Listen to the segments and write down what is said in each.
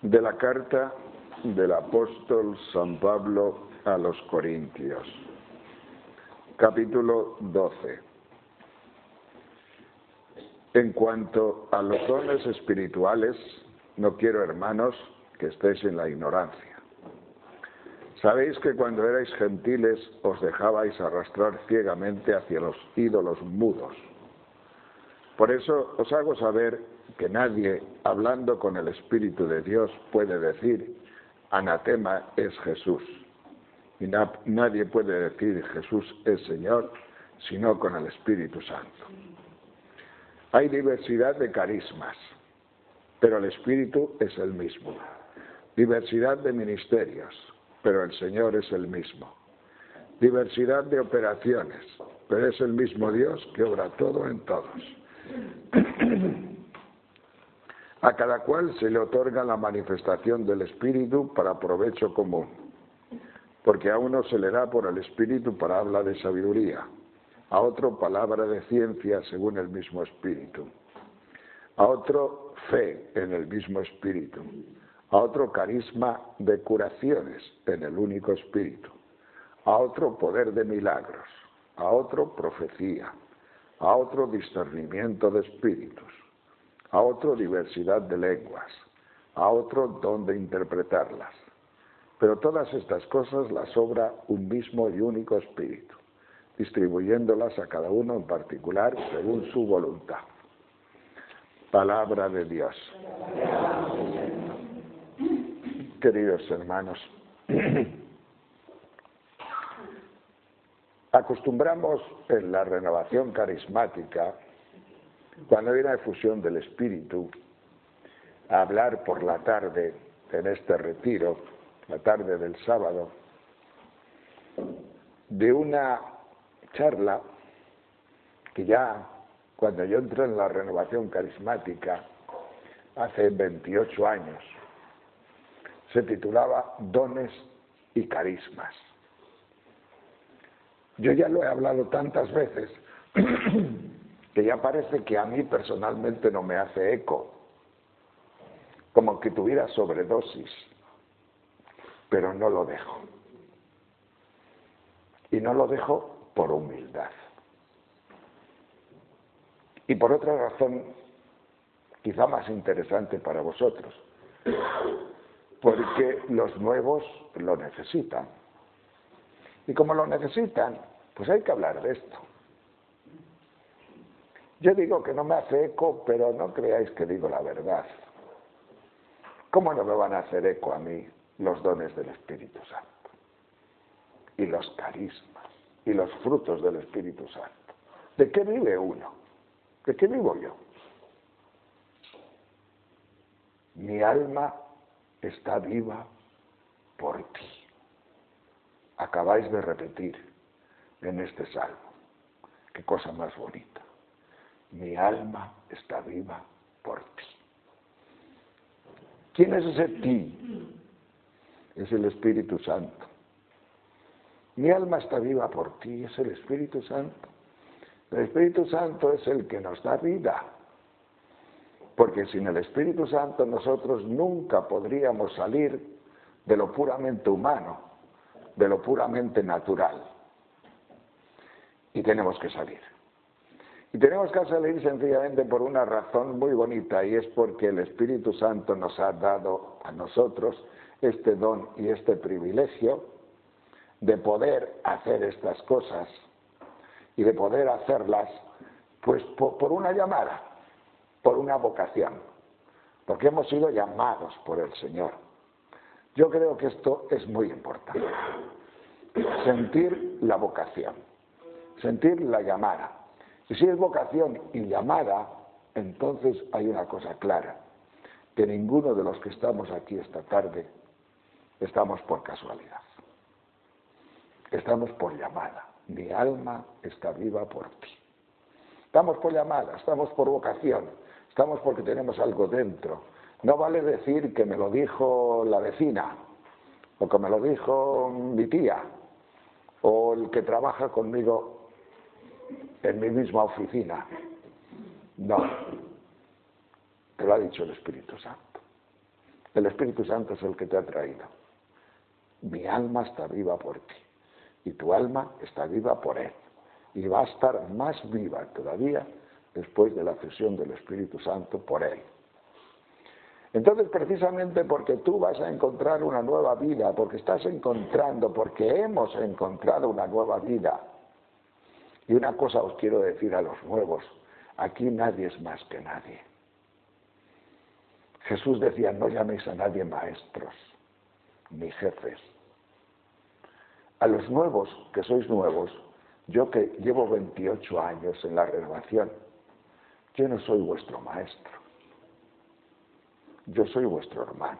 De la carta del apóstol San Pablo a los Corintios, capítulo 12. En cuanto a los dones espirituales, no quiero, hermanos, que estéis en la ignorancia. Sabéis que cuando erais gentiles os dejabais arrastrar ciegamente hacia los ídolos mudos. Por eso os hago saber que nadie, hablando con el Espíritu de Dios, puede decir, anatema es Jesús. Y nadie puede decir, Jesús es Señor, sino con el Espíritu Santo. Hay diversidad de carismas, pero el Espíritu es el mismo. Diversidad de ministerios, pero el Señor es el mismo. Diversidad de operaciones, pero es el mismo Dios que obra todo en todos. A cada cual se le otorga la manifestación del Espíritu para provecho común, porque a uno se le da por el Espíritu palabra de sabiduría, a otro palabra de ciencia según el mismo Espíritu, a otro fe en el mismo Espíritu, a otro carisma de curaciones en el único Espíritu, a otro poder de milagros, a otro profecía, a otro discernimiento de espíritus, a otro diversidad de lenguas, a otro don de interpretarlas. Pero todas estas cosas las obra un mismo y único Espíritu, distribuyéndolas a cada uno en particular según su voluntad. Palabra de Dios. Queridos hermanos, acostumbramos en la renovación carismática, cuando hay una efusión del Espíritu, a hablar por la tarde en este retiro, la tarde del sábado, de una charla que ya cuando yo entré en la renovación carismática hace 28 años, se titulaba Dones y Carismas. Yo ya lo he hablado tantas veces que ya parece que a mí personalmente no me hace eco, como que tuviera sobredosis, pero no lo dejo. Y no lo dejo por humildad. Y por otra razón, quizá más interesante para vosotros, porque los nuevos lo necesitan. Y como lo necesitan, pues hay que hablar de esto. Yo digo que no me hace eco, pero no creáis que digo la verdad. ¿Cómo no me van a hacer eco a mí los dones del Espíritu Santo? Y los carismas, y los frutos del Espíritu Santo. ¿De qué vive uno? ¿De qué vivo yo? Mi alma está viva por ti. Acabáis de repetir en este salmo. Qué cosa más bonita. Mi alma está viva por ti. ¿Quién es ese ti? Es el Espíritu Santo. Mi alma está viva por ti, es el Espíritu Santo. El Espíritu Santo es el que nos da vida. Porque sin el Espíritu Santo nosotros nunca podríamos salir de lo puramente humano, de lo puramente natural. Y tenemos que salir. Y tenemos que salir sencillamente por una razón muy bonita, y es porque el Espíritu Santo nos ha dado a nosotros este don y este privilegio de poder hacer estas cosas y de poder hacerlas pues por una llamada, por una vocación, porque hemos sido llamados por el Señor. Yo creo que esto es muy importante. Sentir la vocación, sentir la llamada. Y si es vocación y llamada, entonces hay una cosa clara, que ninguno de los que estamos aquí esta tarde estamos por casualidad. Estamos por llamada. Mi alma está viva por ti. Estamos por llamada, estamos por vocación, estamos porque tenemos algo dentro. No vale decir que me lo dijo la vecina, o que me lo dijo mi tía, o el que trabaja conmigo en mi misma oficina. No, te lo ha dicho el Espíritu Santo. El Espíritu Santo es el que te ha traído. Mi alma está viva por ti y tu alma está viva por Él. Y va a estar más viva todavía después de la fusión del Espíritu Santo por Él. Entonces, precisamente porque tú vas a encontrar una nueva vida, porque hemos encontrado una nueva vida. Y una cosa os quiero decir a los nuevos, aquí nadie es más que nadie. Jesús decía, no llaméis a nadie maestros, ni jefes. A los nuevos, que sois nuevos, yo que llevo 28 años en la renovación, yo no soy vuestro maestro. Yo soy vuestro hermano.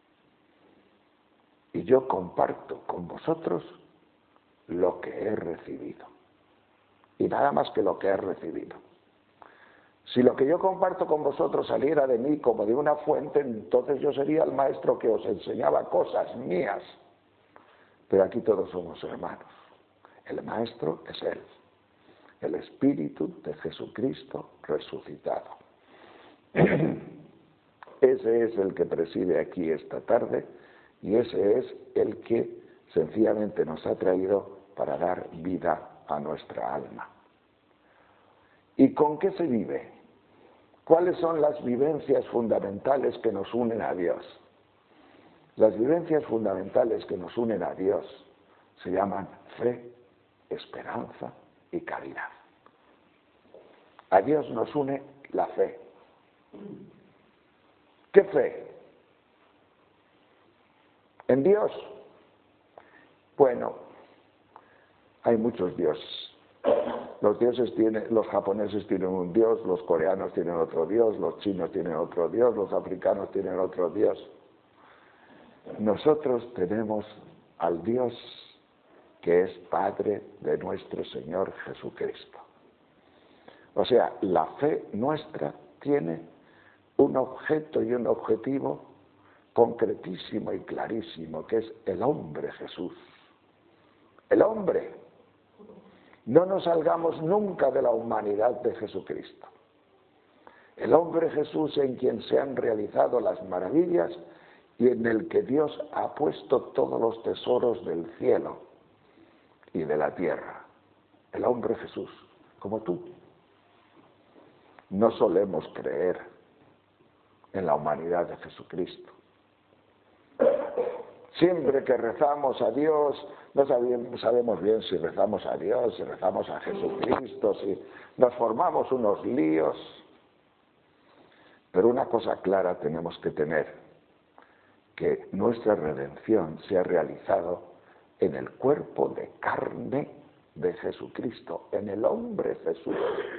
Y yo comparto con vosotros lo que he recibido. Y nada más que lo que he recibido. Si lo que yo comparto con vosotros saliera de mí como de una fuente, entonces yo sería el maestro que os enseñaba cosas mías. Pero aquí todos somos hermanos. El maestro es Él, el Espíritu de Jesucristo resucitado. Ese es el que preside aquí esta tarde y ese es el que sencillamente nos ha traído para dar vida a nuestra alma. ¿Y con qué se vive? ¿Cuáles son las vivencias fundamentales que nos unen a Dios? Las vivencias fundamentales que nos unen a Dios se llaman fe, esperanza y caridad. A Dios nos une la fe. ¿Qué fe? ¿En Dios? Bueno, hay muchos dioses. Los japoneses tienen un dios, los coreanos tienen otro dios, los chinos tienen otro dios, los africanos tienen otro dios. Nosotros tenemos al Dios que es Padre de nuestro Señor Jesucristo. O sea, la fe nuestra tiene un objeto y un objetivo concretísimo y clarísimo, que es el hombre Jesús. El hombre. No nos salgamos nunca de la humanidad de Jesucristo. El hombre Jesús en quien se han realizado las maravillas y en el que Dios ha puesto todos los tesoros del cielo y de la tierra. El hombre Jesús, como tú. No solemos creer en la humanidad de Jesucristo. Siempre que rezamos a Dios, no sabemos bien si rezamos a Dios, si rezamos a Jesucristo, si nos formamos unos líos. Pero una cosa clara tenemos que tener, que nuestra redención se ha realizado en el cuerpo de carne de Jesucristo, en el hombre Jesús.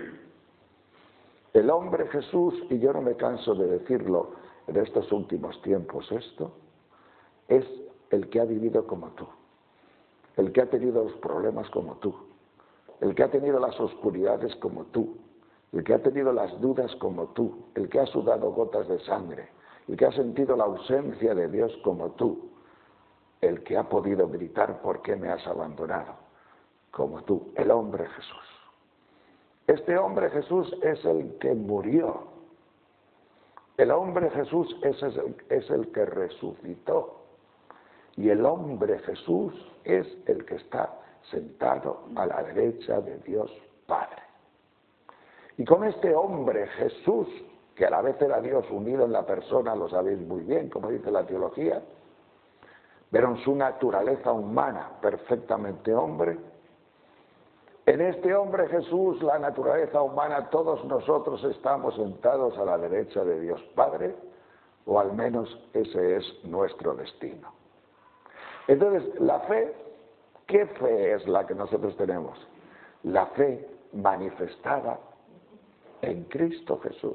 El hombre Jesús, y yo no me canso de decirlo en estos últimos tiempos esto, es el que ha vivido como tú, el que ha tenido los problemas como tú, el que ha tenido las oscuridades como tú, el que ha tenido las dudas como tú, el que ha sudado gotas de sangre, el que ha sentido la ausencia de Dios como tú, el que ha podido gritar ¿por qué me has abandonado? Como tú, el hombre Jesús. Este hombre Jesús es el que murió. El hombre Jesús es el que resucitó. Y el hombre Jesús es el que está sentado a la derecha de Dios Padre. Y con este hombre Jesús, que a la vez era Dios unido en la persona, lo sabéis muy bien, como dice la teología, pero en su naturaleza humana, perfectamente hombre, en este hombre Jesús, la naturaleza humana, todos nosotros estamos sentados a la derecha de Dios Padre, o al menos ese es nuestro destino. Entonces, la fe, ¿qué fe es la que nosotros tenemos? La fe manifestada en Cristo Jesús.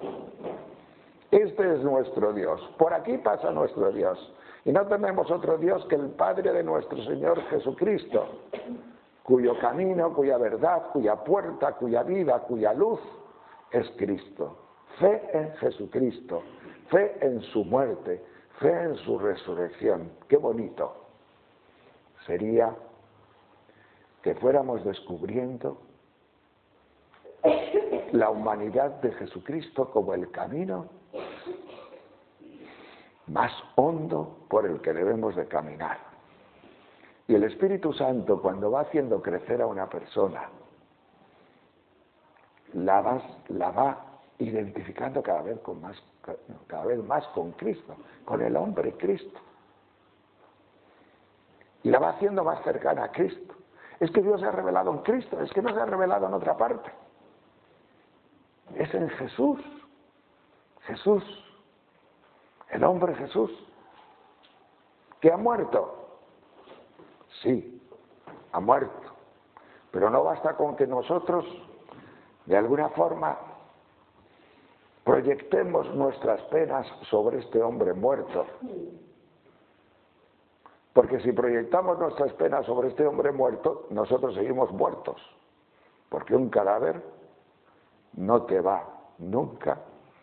Este es nuestro Dios. Por aquí pasa nuestro Dios. Y no tenemos otro Dios que el Padre de nuestro Señor Jesucristo, cuyo camino, cuya verdad, cuya puerta, cuya vida, cuya luz es Cristo. Fe en Jesucristo, fe en su muerte, fe en su resurrección. Qué bonito sería que fuéramos descubriendo la humanidad de Jesucristo como el camino más hondo por el que debemos de caminar. Y el Espíritu Santo, cuando va haciendo crecer a una persona, la va identificando cada vez más con Cristo, con el hombre Cristo. Y la va haciendo más cercana a Cristo. Es que Dios se ha revelado en Cristo, es que no se ha revelado en otra parte. Es en Jesús. Jesús, el hombre Jesús, que ha muerto. Sí, ha muerto. Pero no basta con que nosotros, de alguna forma, proyectemos nuestras penas sobre este hombre muerto. Porque si proyectamos nuestras penas sobre este hombre muerto, nosotros seguimos muertos. Porque un cadáver no te va nunca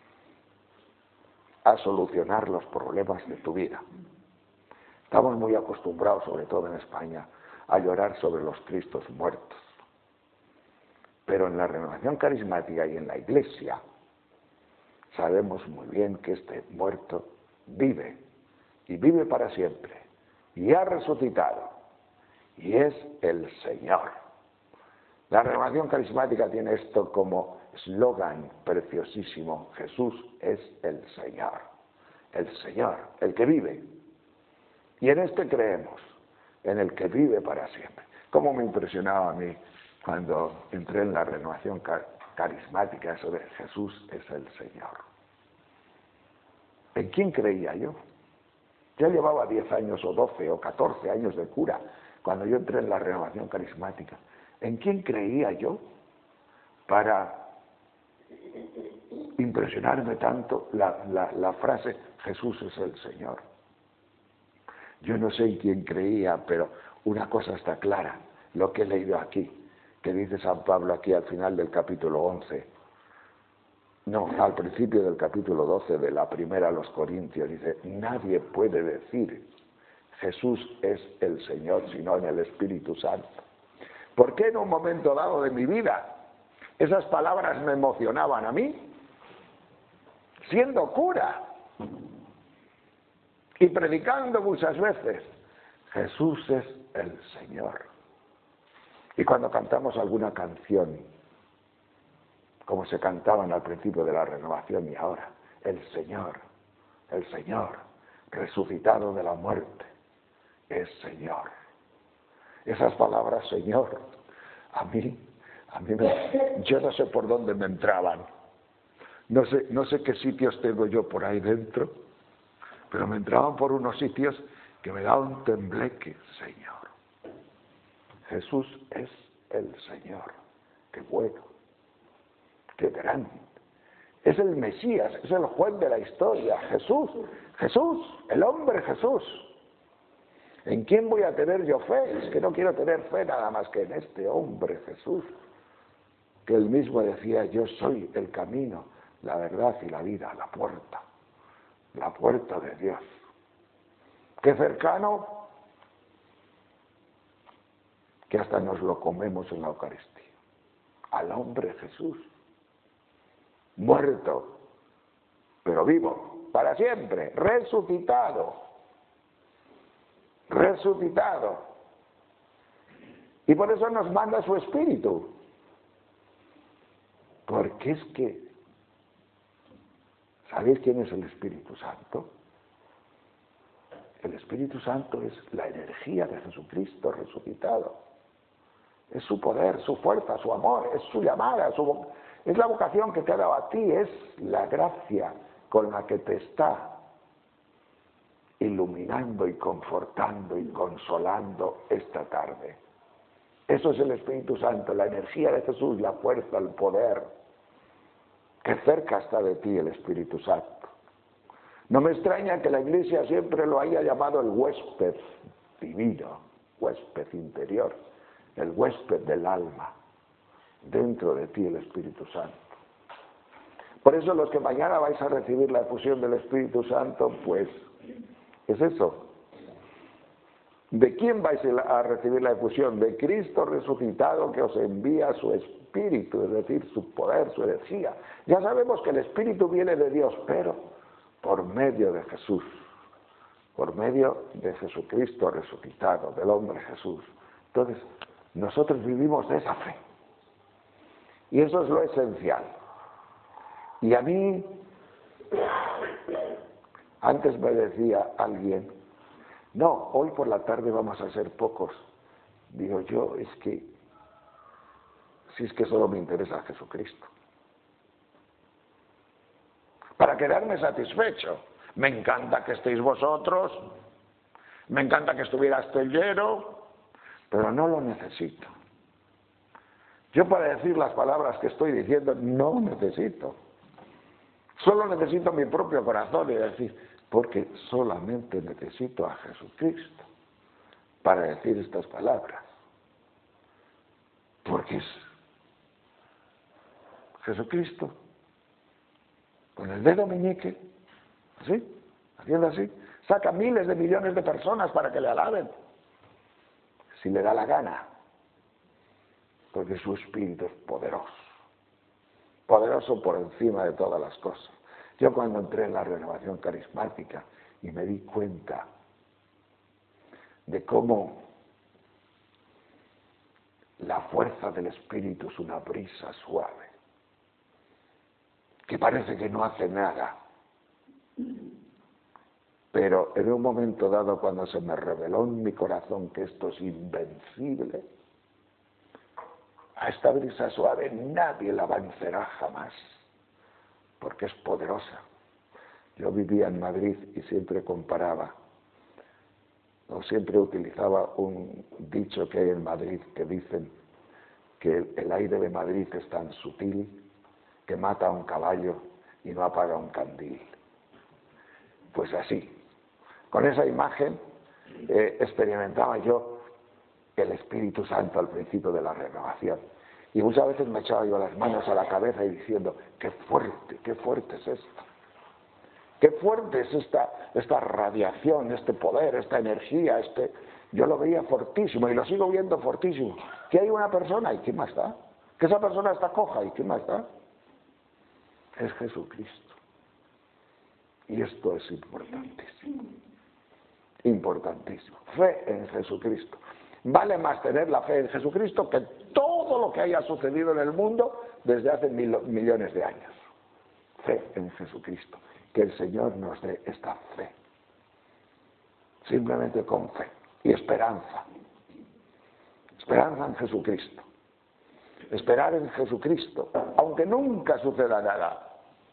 a solucionar los problemas de tu vida. Estamos muy acostumbrados, sobre todo en España, a llorar sobre los Cristos muertos. Pero en la renovación carismática y en la Iglesia sabemos muy bien que este muerto vive, y vive para siempre, y ha resucitado, y es el Señor. La renovación carismática tiene esto como eslogan preciosísimo: Jesús es el Señor, el que vive. Y en este creemos, en el que vive para siempre. Cómo me impresionaba a mí cuando entré en la renovación carismática eso de Jesús es el Señor. ¿En quién creía yo? Yo llevaba 10 años o 12 o 14 años de cura cuando yo entré en la renovación carismática. ¿En quién creía yo para impresionarme tanto la frase Jesús es el Señor? Yo no sé en quién creía, pero una cosa está clara, lo que he leído aquí, que dice San Pablo aquí al final del capítulo 11, no, al principio del capítulo 12 de la primera a los Corintios, dice: nadie puede decir Jesús es el Señor sino en el Espíritu Santo. ¿Por qué en un momento dado de mi vida esas palabras me emocionaban a mí? Siendo cura y predicando muchas veces, Jesús es el Señor. Y cuando cantamos alguna canción, como se cantaban al principio de la renovación y ahora, el Señor, resucitado de la muerte, es Señor. Esas palabras, Señor, yo no sé por dónde me entraban. No sé qué sitios tengo yo por ahí dentro, pero me entraban por unos sitios que me daban un tembleque. Señor, Jesús es el Señor. Qué bueno, qué grande. Es el Mesías, es el juez de la historia. Jesús, el hombre Jesús. ¿En quién voy a tener yo fe? Es que no quiero tener fe nada más que en este hombre Jesús, que él mismo decía: yo soy el camino, la verdad y la vida, la puerta de Dios. Qué cercano, que hasta nos lo comemos en la Eucaristía. Al hombre Jesús, muerto, pero vivo, para siempre, resucitado. Y por eso nos manda su Espíritu. Porque es que, ¿sabéis quién es el Espíritu Santo? El Espíritu Santo es la energía de Jesucristo resucitado. Es su poder, su fuerza, su amor, es su llamada, es la vocación que te ha dado a ti, es la gracia con la que te está iluminando y confortando y consolando esta tarde. Eso es el Espíritu Santo, la energía de Jesús, la fuerza, el poder. Qué cerca está de ti el Espíritu Santo. No me extraña que la Iglesia siempre lo haya llamado el huésped divino, huésped interior, el huésped del alma. Dentro de ti el Espíritu Santo. Por eso los que mañana vais a recibir la efusión del Espíritu Santo, pues es eso. ¿De quién vais a recibir la efusión? De Cristo resucitado, que os envía su Espíritu, es decir, su poder, su energía. Ya sabemos que el Espíritu viene de Dios, pero por medio de Jesús. por medio de Jesucristo resucitado, del hombre Jesús. Entonces, nosotros vivimos de esa fe. Y eso es lo esencial. Y a mí, antes me decía alguien, no, hoy por la tarde vamos a ser pocos. Digo yo, si es que solo me interesa Jesucristo. Para quedarme satisfecho. Me encanta que estéis vosotros, me encanta que estuviera Estellero, pero no lo necesito. Yo para decir las palabras que estoy diciendo, no necesito. Solo necesito mi propio corazón y decir, porque solamente necesito a Jesucristo para decir estas palabras. Porque es Jesucristo, con el dedo meñique, así, haciendo así, saca miles de millones de personas para que le alaben, si le da la gana, porque su espíritu es poderoso, poderoso por encima de todas las cosas. Yo cuando entré en la renovación carismática y me di cuenta de cómo la fuerza del espíritu es una brisa suave, que parece que no hace nada, pero en un momento dado, cuando se me reveló en mi corazón que esto es invencible, a esta brisa suave nadie la vencerá jamás, porque es poderosa. Yo vivía en Madrid y siempre comparaba, o siempre utilizaba un dicho que hay en Madrid, que dicen que el aire de Madrid es tan sutil que mata a un caballo y no apaga un candil. Pues así, con esa imagen experimentaba yo el Espíritu Santo al principio de la renovación. Y muchas veces me echaba yo las manos a la cabeza y diciendo, qué fuerte es esto. Qué fuerte es esta radiación, este poder, esta energía, yo lo veía fortísimo y lo sigo viendo fortísimo. Que hay una persona, ¿y qué más da? Que esa persona está coja, ¿y qué más da? Es Jesucristo. Y esto es importantísimo. Importantísimo. Fe en Jesucristo. Vale más tener la fe en Jesucristo que todo lo que haya sucedido en el mundo desde hace millones de años. Fe en Jesucristo. Que el Señor nos dé esta fe. Simplemente con fe. Y esperanza. Esperanza en Jesucristo. Esperar en Jesucristo, aunque nunca suceda nada.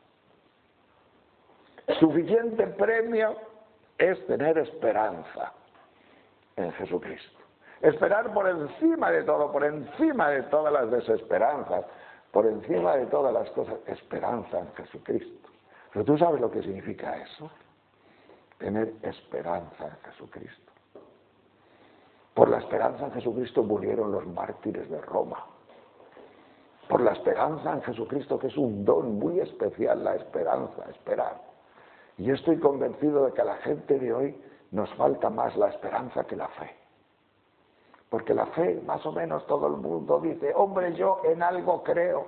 Suficiente premio es tener esperanza en Jesucristo. Esperar por encima de todo, por encima de todas las desesperanzas, por encima de todas las cosas, esperanza en Jesucristo. Pero tú sabes lo que significa eso, tener esperanza en Jesucristo. Por la esperanza en Jesucristo murieron los mártires de Roma. Por la esperanza en Jesucristo, que es un don muy especial, la esperanza, esperar. Y yo estoy convencido de que a la gente de hoy nos falta más la esperanza que la fe. Porque la fe, más o menos todo el mundo dice, hombre, yo en algo creo.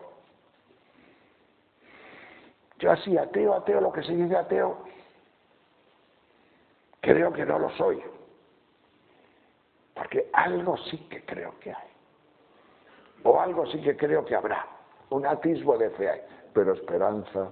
Yo así, ateo, lo que se dice ateo, creo que no lo soy. Porque algo sí que creo que hay. O algo sí que creo que habrá. Un atisbo de fe hay. Pero esperanza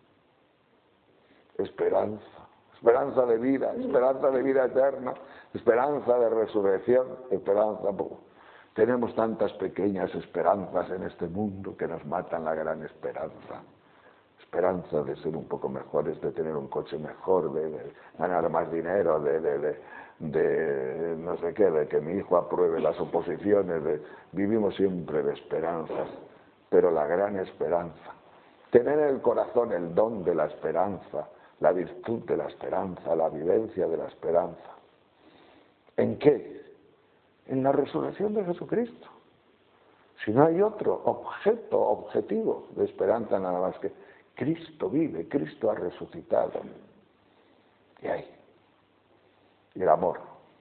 de vida eterna, esperanza de resurrección, esperanza. Tenemos tantas pequeñas esperanzas en este mundo que nos matan la gran esperanza. Esperanza de ser un poco mejores, de tener un coche mejor, de ganar más dinero, de no sé qué, de que mi hijo apruebe las oposiciones, vivimos siempre de esperanzas, pero la gran esperanza, tener en el corazón el don de la esperanza, la virtud de la esperanza, la vivencia de la esperanza. ¿En qué? En la resurrección de Jesucristo. Si no hay otro objetivo de esperanza nada más que Cristo vive, Cristo ha resucitado. Y ahí. Y el amor.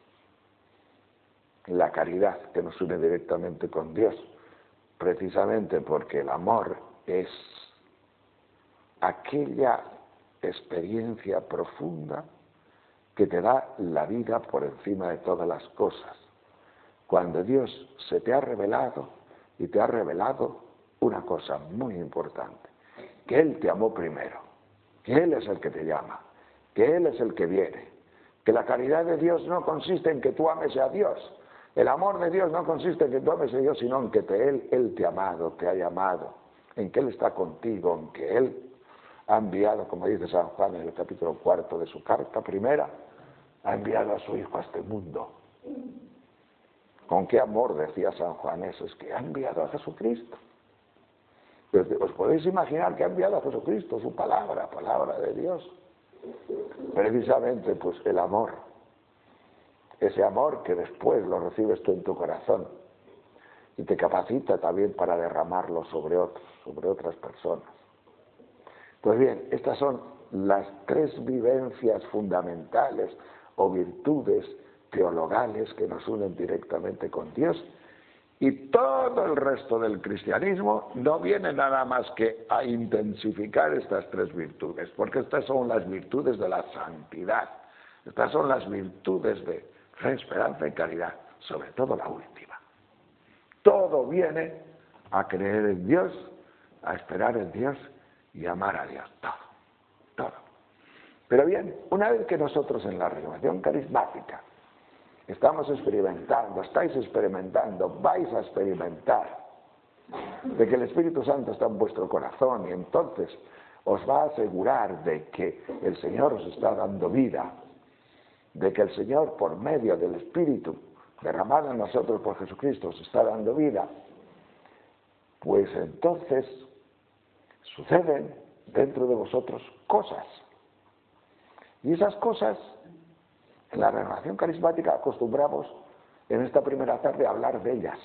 La caridad que nos une directamente con Dios. Precisamente porque el amor es aquella experiencia profunda que te da la vida por encima de todas las cosas. Cuando Dios se te ha revelado y te ha revelado una cosa muy importante, que Él te amó primero, que Él es el que te llama, que Él es el que viene, que la caridad de Dios no consiste en que tú ames a Dios, el amor de Dios no consiste en que tú ames a Dios, sino en que Él te ha amado, te ha llamado, en que Él está contigo, en que Él ha enviado, como dice San Juan en el capítulo 4 de su carta primera, ha enviado a su Hijo a este mundo. ¿Con qué amor decía San Juan eso? Es que ha enviado a Jesucristo. Pues, ¿os podéis imaginar que ha enviado a Jesucristo, su palabra, palabra de Dios? Precisamente, pues el amor. Ese amor que después lo recibes tú en tu corazón y te capacita también para derramarlo sobre otros, sobre otras personas. Pues bien, estas son las tres vivencias fundamentales o virtudes teologales que nos unen directamente con Dios, y todo el resto del cristianismo no viene nada más que a intensificar estas tres virtudes, porque estas son las virtudes de la santidad, estas son las virtudes de fe, esperanza y caridad, sobre todo la última. Todo viene a creer en Dios, a esperar en Dios y amar a Dios, todo. Pero bien, una vez que nosotros en la renovación carismática estamos experimentando, estáis experimentando, vais a experimentar de que el Espíritu Santo está en vuestro corazón, y entonces os va a asegurar de que el Señor os está dando vida, de que el Señor por medio del Espíritu derramado en nosotros por Jesucristo os está dando vida, pues entonces suceden dentro de vosotros cosas. Y esas cosas, en la renovación carismática acostumbramos en esta primera tarde a hablar de ellas.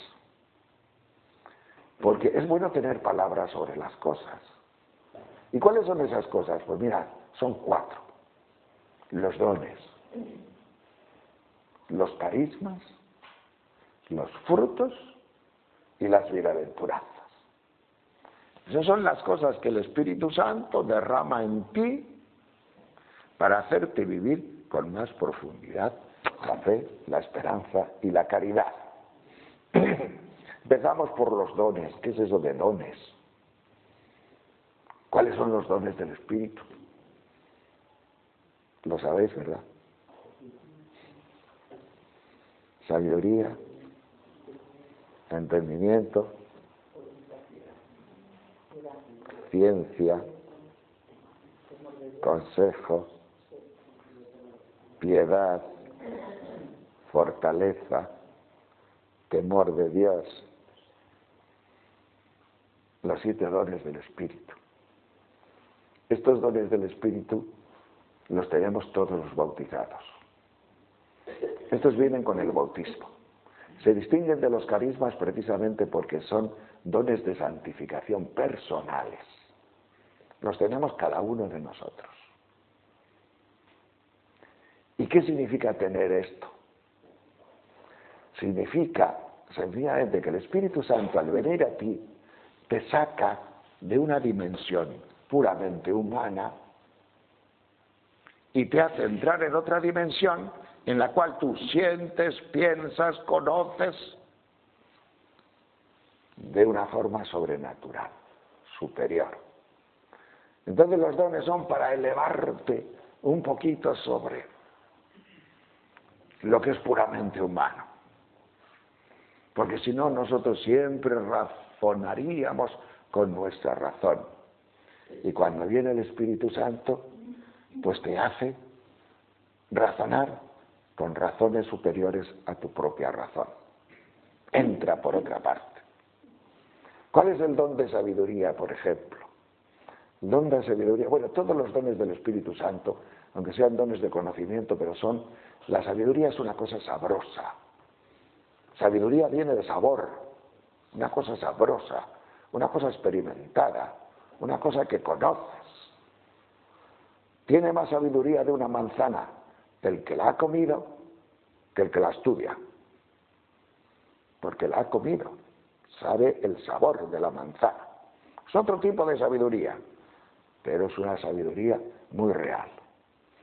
Porque es bueno tener palabras sobre las cosas. ¿Y cuáles son esas cosas? Pues mirad, son 4. Los dones, los carismas, los frutos y las bienaventuranzas. Esas son las cosas que el Espíritu Santo derrama en ti para hacerte vivir con más profundidad la fe, la esperanza y la caridad. Empezamos por los dones. ¿Qué es eso de dones? ¿Cuáles son los dones del Espíritu? Lo sabéis, ¿verdad? Sabiduría, entendimiento, ciencia, consejo, piedad, fortaleza, temor de Dios. Los 7 dones del Espíritu. Estos dones del Espíritu los tenemos todos los bautizados. Estos vienen con el bautismo. Se distinguen de los carismas precisamente porque son dones de santificación personales. Los tenemos cada uno de nosotros. ¿Y qué significa tener esto? Significa sencillamente que el Espíritu Santo, al venir a ti, te saca de una dimensión puramente humana y te hace entrar en otra dimensión en la cual tú sientes, piensas, conoces de una forma sobrenatural, superior. Entonces los dones son para elevarte un poquito sobre lo que es puramente humano. Porque si no, nosotros siempre razonaríamos con nuestra razón. Y cuando viene el Espíritu Santo, pues te hace razonar con razones superiores a tu propia razón. Entra por otra parte. ¿Cuál es el don de sabiduría, por ejemplo? El don de sabiduría, bueno, todos los dones del Espíritu Santo, aunque sean dones de conocimiento, pero la sabiduría es una cosa sabrosa. Sabiduría viene de sabor, una cosa sabrosa, una cosa experimentada, una cosa que conoces. Tiene más sabiduría de una manzana el que la ha comido que el que la estudia. Porque la ha comido, sabe el sabor de la manzana. Es otro tipo de sabiduría, pero es una sabiduría muy real.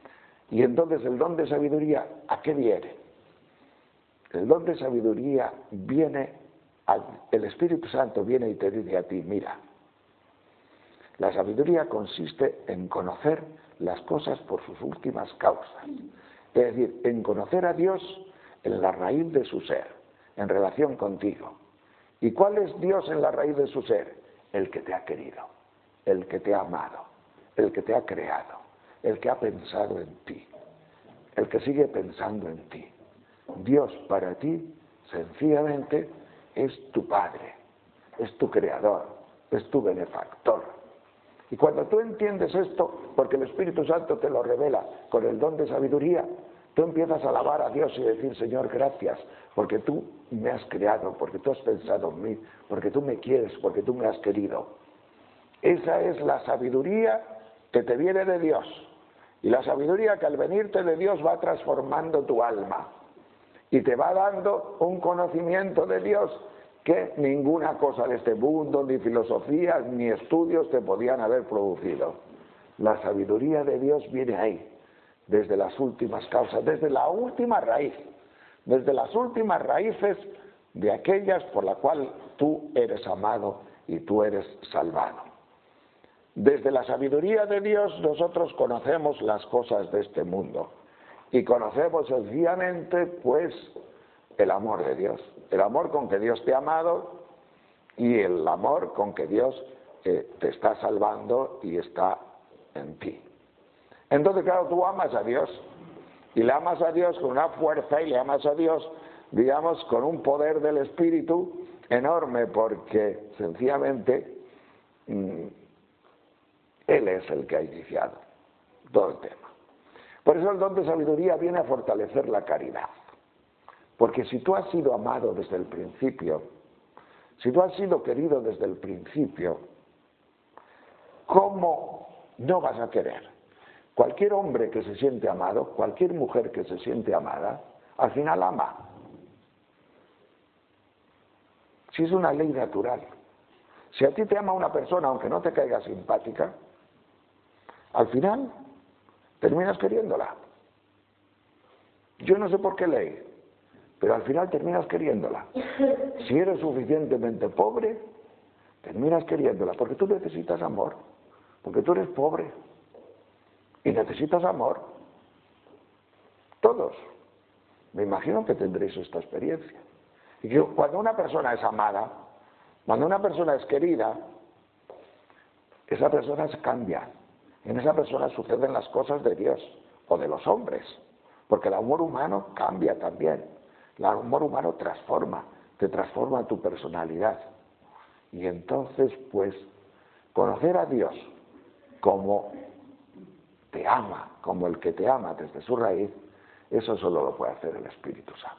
Y entonces el don de sabiduría, ¿a qué viene? El don de sabiduría viene, el Espíritu Santo viene y te dice a ti, mira, la sabiduría consiste en conocer las cosas por sus últimas causas. Es decir, en conocer a Dios en la raíz de su ser, en relación contigo. ¿Y cuál es Dios en la raíz de su ser? El que te ha querido, el que te ha amado, el que te ha creado, el que ha pensado en ti, el que sigue pensando en ti. Dios para ti, sencillamente, es tu Padre, es tu Creador, es tu benefactor. Y cuando tú entiendes esto, porque el Espíritu Santo te lo revela con el don de sabiduría, tú empiezas a alabar a Dios y decir, Señor, gracias, porque tú me has creado, porque tú has pensado en mí, porque tú me quieres, porque tú me has querido. Esa es la sabiduría que te viene de Dios. Y la sabiduría que al venirte de Dios va transformando tu alma y te va dando un conocimiento de Dios que ninguna cosa de este mundo, ni filosofías, ni estudios te podían haber producido. La sabiduría de Dios viene ahí, desde las últimas causas, desde la última raíz, desde las últimas raíces de aquellas por las cuales tú eres amado y tú eres salvado. Desde la sabiduría de Dios nosotros conocemos las cosas de este mundo y conocemos sencillamente pues el amor de Dios, el amor con que Dios te ha amado y el amor con que Dios te está salvando y está en ti. Entonces, claro, tú amas a Dios y le amas a Dios con una fuerza y le amas a Dios, digamos, con un poder del Espíritu enorme porque sencillamente Él es el que ha iniciado todo el tema. Por eso el don de sabiduría viene a fortalecer la caridad. Porque si tú has sido amado desde el principio, si tú has sido querido desde el principio, ¿cómo no vas a querer? Cualquier hombre que se siente amado, cualquier mujer que se siente amada, al final ama. Si es una ley natural. Si a ti te ama una persona, aunque no te caiga simpática, al final terminas queriéndola. Yo no sé por qué ley, pero al final terminas queriéndola. Si eres suficientemente pobre, terminas queriéndola, porque tú necesitas amor, porque tú eres pobre y necesitas amor. Todos. Me imagino que tendréis esta experiencia. Y que cuando una persona es amada, cuando una persona es querida, esa persona se cambia. En esa persona suceden las cosas de Dios o de los hombres, porque el amor humano cambia también. El amor humano transforma, te transforma tu personalidad. Y entonces, pues, conocer a Dios como te ama, como el que te ama desde su raíz, eso solo lo puede hacer el Espíritu Santo.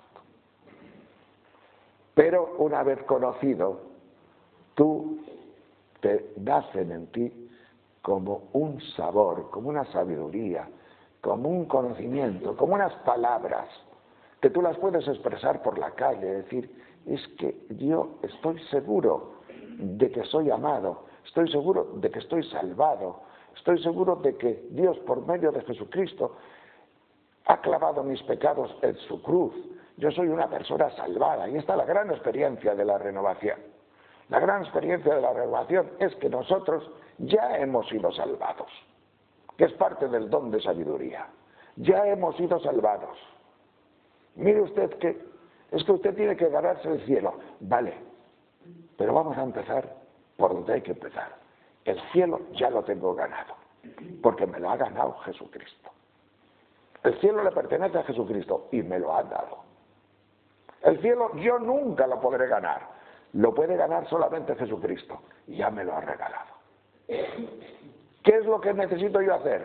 Pero una vez conocido, tú te nacen en ti como un sabor, como una sabiduría, como un conocimiento, como unas palabras que tú las puedes expresar por la calle, decir, es que yo estoy seguro de que soy amado, estoy seguro de que estoy salvado, estoy seguro de que Dios por medio de Jesucristo ha clavado mis pecados en su cruz. Yo soy una persona salvada y esta es la gran experiencia de la renovación. La gran experiencia de la renovación es que nosotros ya hemos sido salvados, que es parte del don de sabiduría. Ya hemos sido salvados. Mire usted que es que usted tiene que ganarse el cielo. Vale, pero vamos a empezar por donde hay que empezar. El cielo ya lo tengo ganado, porque me lo ha ganado Jesucristo. El cielo le pertenece a Jesucristo y me lo ha dado. El cielo yo nunca lo podré ganar, lo puede ganar solamente Jesucristo y ya me lo ha regalado. ¿Qué es lo que necesito yo hacer?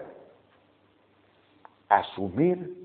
Asumir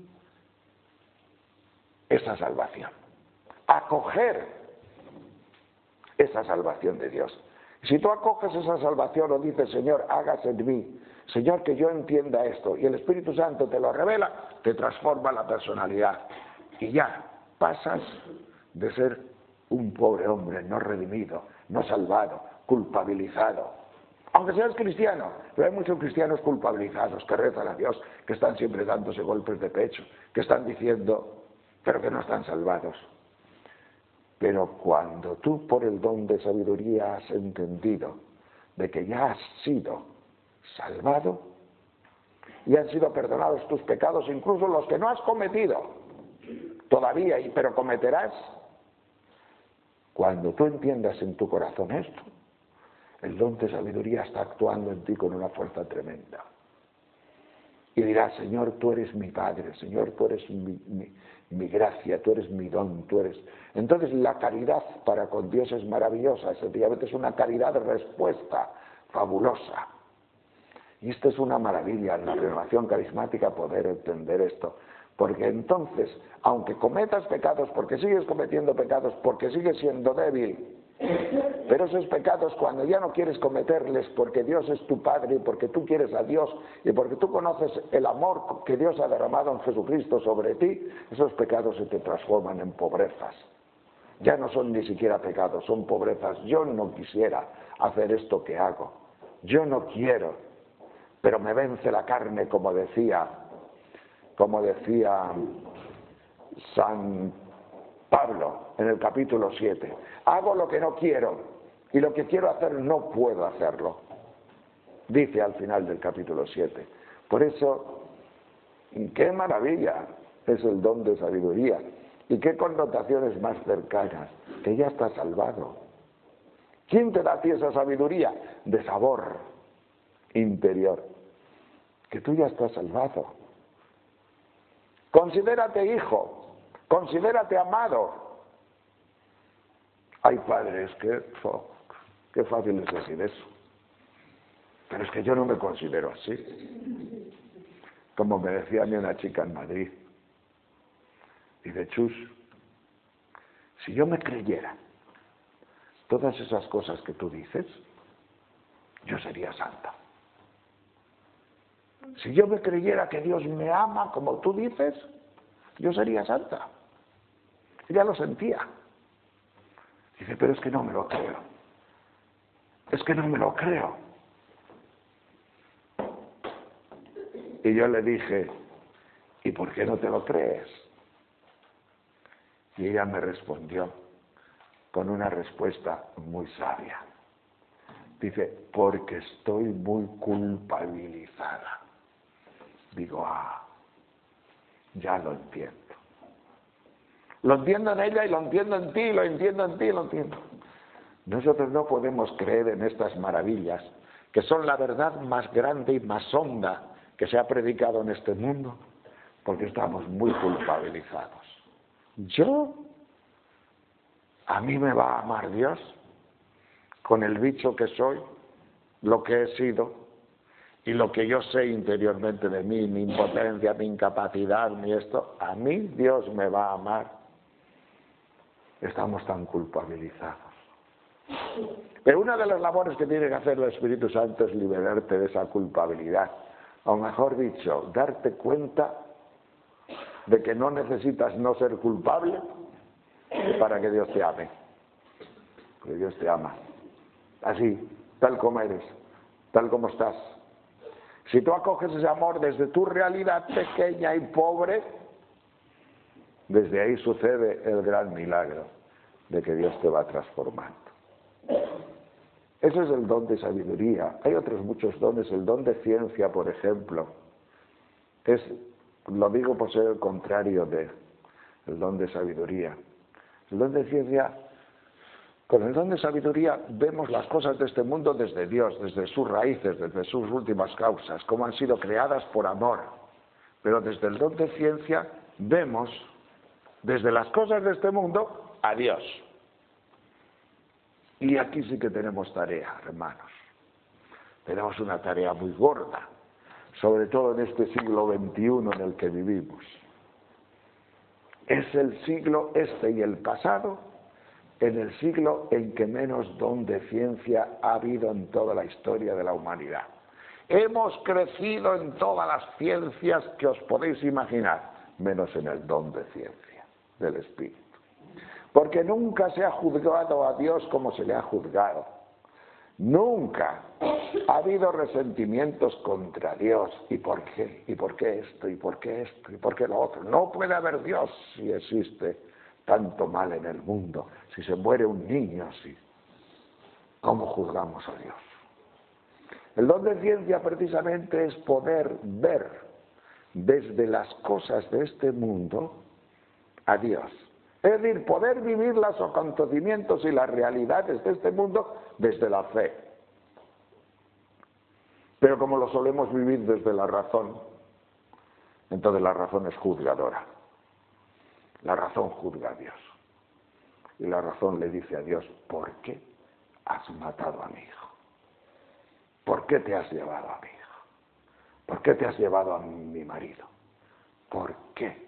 esa salvación, acoger esa salvación de Dios. Si tú acoges esa salvación o dices, Señor, hágase en mí, Señor, que yo entienda esto, y el Espíritu Santo te lo revela, te transforma la personalidad. Y ya pasas de ser un pobre hombre no redimido, no salvado, culpabilizado, Aunque seas cristiano, pero hay muchos cristianos culpabilizados que rezan a Dios, que están siempre dándose golpes de pecho, que están diciendo, pero que no están salvados. Pero cuando tú por el don de sabiduría has entendido de que ya has sido salvado y han sido perdonados tus pecados, incluso los que no has cometido todavía, pero cometerás, cuando tú entiendas en tu corazón esto, el don de sabiduría está actuando en ti con una fuerza tremenda. Y dirás, Señor, tú eres mi Padre, Señor, tú eres mi gracia, tú eres mi don, tú eres... Entonces la caridad para con Dios es maravillosa, sencillamente es una caridad de respuesta fabulosa. Y esto es una maravilla en la renovación carismática poder entender esto. Porque entonces, aunque cometas pecados, porque sigues cometiendo pecados, porque sigues siendo débil, pero esos pecados cuando ya no quieres cometerles porque Dios es tu Padre y porque tú quieres a Dios y porque tú conoces el amor que Dios ha derramado en Jesucristo sobre ti, esos pecados se te transforman en pobrezas. Ya no son ni siquiera pecados, son pobrezas. Yo no quisiera hacer esto que hago. Yo no quiero, pero me vence la carne, como decía San Pablo en el capítulo 7. Hago lo que no quiero y lo que quiero hacer no puedo hacerlo. Dice al final del capítulo 7. Por eso, qué maravilla es el don de sabiduría y qué connotaciones más cercanas, que ya estás salvado. ¿Quién te da a ti esa sabiduría? De sabor interior, que tú ya estás salvado. Considérate hijo, considérate amado. Hay padres qué fácil es decir eso. Pero es que yo no me considero así. Como me decía a mí una chica en Madrid. Dice, Chus, si yo me creyera todas esas cosas que tú dices, yo sería santa. Si yo me creyera que Dios me ama como tú dices, yo sería santa. Ella lo sentía. Dice, pero es que no me lo creo. Es que no me lo creo. Y yo le dije, ¿y por qué no te lo crees? Y ella me respondió con una respuesta muy sabia. Dice, porque estoy muy culpabilizada. Digo, ya lo entiendo. Lo entiendo en ella y lo entiendo en ti, lo entiendo en ti, lo entiendo. Nosotros no podemos creer en estas maravillas, que son la verdad más grande y más honda que se ha predicado en este mundo, porque estamos muy culpabilizados. ¿A mí me va a amar Dios con el bicho que soy, lo que he sido y lo que yo sé interiormente de mí, mi impotencia, mi incapacidad, mi esto? ¿A mí Dios me va a amar? Estamos tan culpabilizados. Pero una de las labores que tiene que hacer el Espíritu Santo es liberarte de esa culpabilidad. O mejor dicho, darte cuenta de que no necesitas no ser culpable para que Dios te ame. Porque Dios te ama. Así, tal como eres, tal como estás. Si tú acoges ese amor desde tu realidad pequeña y pobre, desde ahí sucede el gran milagro de que Dios te va transformando. Ese es el don de sabiduría. Hay otros muchos dones. El don de ciencia, por ejemplo, lo digo por ser el contrario del don de sabiduría. El don de ciencia, con el don de sabiduría vemos las cosas de este mundo desde Dios, desde sus raíces, desde sus últimas causas, cómo han sido creadas por amor. Pero desde el don de ciencia vemos desde las cosas de este mundo a Dios. Y aquí sí que tenemos tarea, hermanos. Tenemos una tarea muy gorda, sobre todo en este siglo XXI en el que vivimos. Es el siglo este y el pasado, en el siglo en que menos don de ciencia ha habido en toda la historia de la humanidad. Hemos crecido en todas las ciencias que os podéis imaginar, menos en el don de ciencia, del Espíritu. Porque nunca se ha juzgado a Dios como se le ha juzgado. Nunca ha habido resentimientos contra Dios. ¿Y por qué? ¿Y por qué esto? ¿Y por qué esto? ¿Y por qué lo otro? No puede haber Dios si existe tanto mal en el mundo, si se muere un niño, si... ¿Cómo juzgamos a Dios? El don de ciencia precisamente es poder ver desde las cosas de este mundo a Dios. Es decir, poder vivir los acontecimientos y las realidades de este mundo desde la fe. Pero como lo solemos vivir desde la razón, entonces la razón es juzgadora. La razón juzga a Dios. Y la razón le dice a Dios, ¿por qué has matado a mi hijo? ¿Por qué te has llevado a mi hijo? ¿Por qué te has llevado a mi marido? ¿Por qué?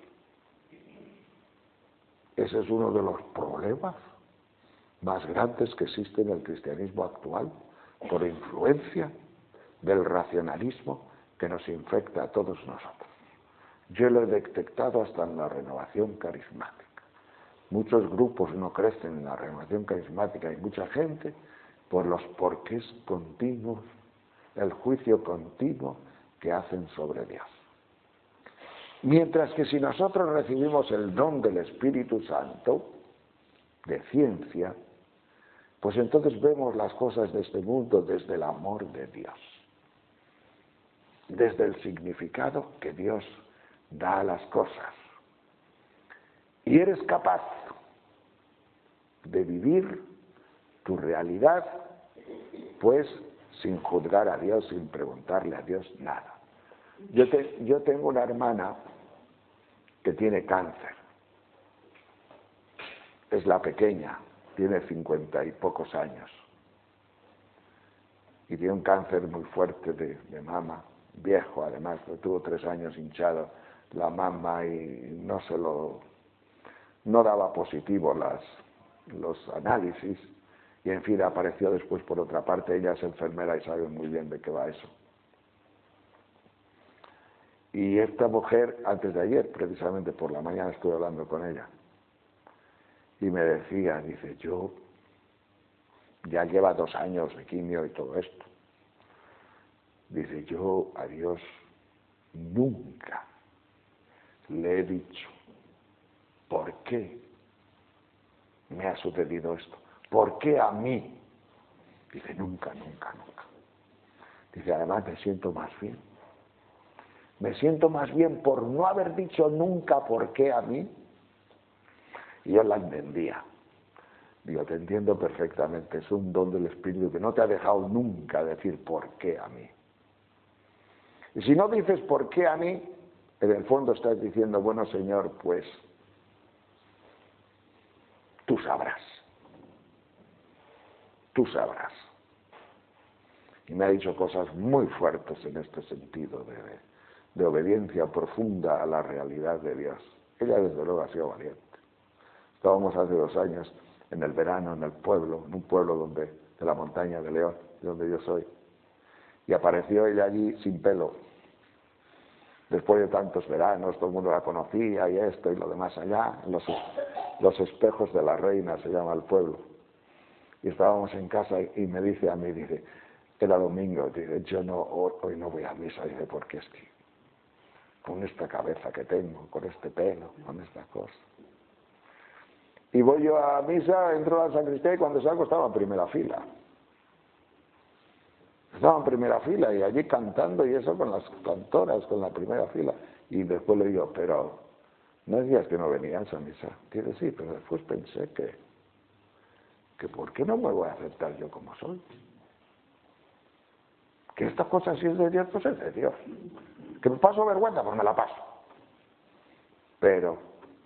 Ese es uno de los problemas más grandes que existe en el cristianismo actual, por influencia del racionalismo que nos infecta a todos nosotros. Yo lo he detectado hasta en la renovación carismática. Muchos grupos no crecen en la renovación carismática y mucha gente por los porqués continuos, el juicio continuo que hacen sobre Dios. Mientras que si nosotros recibimos el don del Espíritu Santo, de ciencia, pues entonces vemos las cosas de este mundo desde el amor de Dios, desde el significado que Dios da a las cosas. Y eres capaz de vivir tu realidad, pues sin juzgar a Dios, sin preguntarle a Dios nada. Yo tengo una hermana que tiene cáncer. Es la pequeña, tiene 50 y pocos años. Y tiene un cáncer muy fuerte de mama, viejo además, tuvo 3 años hinchado la mama y no daba positivo los análisis. Y en fin, apareció después por otra parte, ella es enfermera y sabe muy bien de qué va eso. Y esta mujer, antes de ayer, precisamente por la mañana, estuve hablando con ella. Y me decía, dice, yo ya lleva 2 años de quimio y todo esto. Dice, yo a Dios nunca le he dicho, ¿por qué me ha sucedido esto? ¿Por qué a mí? Dice, nunca, nunca, nunca. Dice, además me siento más bien. Me siento más bien por no haber dicho nunca por qué a mí. Y yo la entendía. Digo, te entiendo perfectamente, es un don del Espíritu que no te ha dejado nunca decir por qué a mí. Y si no dices por qué a mí, en el fondo estás diciendo, bueno Señor, pues tú sabrás. Tú sabrás. Y me ha dicho cosas muy fuertes en este sentido de obediencia profunda a la realidad de Dios. Ella desde luego ha sido valiente. Estábamos hace 2 años en el verano en el pueblo, en un pueblo de la montaña de León, de donde yo soy, y apareció ella allí sin pelo. Después de tantos veranos, todo el mundo la conocía y esto y lo demás allá, los espejos de la reina se llama el pueblo. Y estábamos en casa y me dice a mí, dice, era domingo, dice, yo hoy no voy a misa, dice, porque es que con esta cabeza que tengo, con este pelo, con esta cosa. Y voy yo a misa, entro a la sacristía y cuando salgo estaba en primera fila. Estaba en primera fila y allí cantando y eso con las cantoras, con la primera fila. Y después le digo, pero no decías que no venías a misa. Dice, sí, pero después pensé que ¿por qué no me voy a aceptar yo como soy? Que esta cosa si es de Dios, pues es de Dios. Que me paso vergüenza, pues me la paso. Pero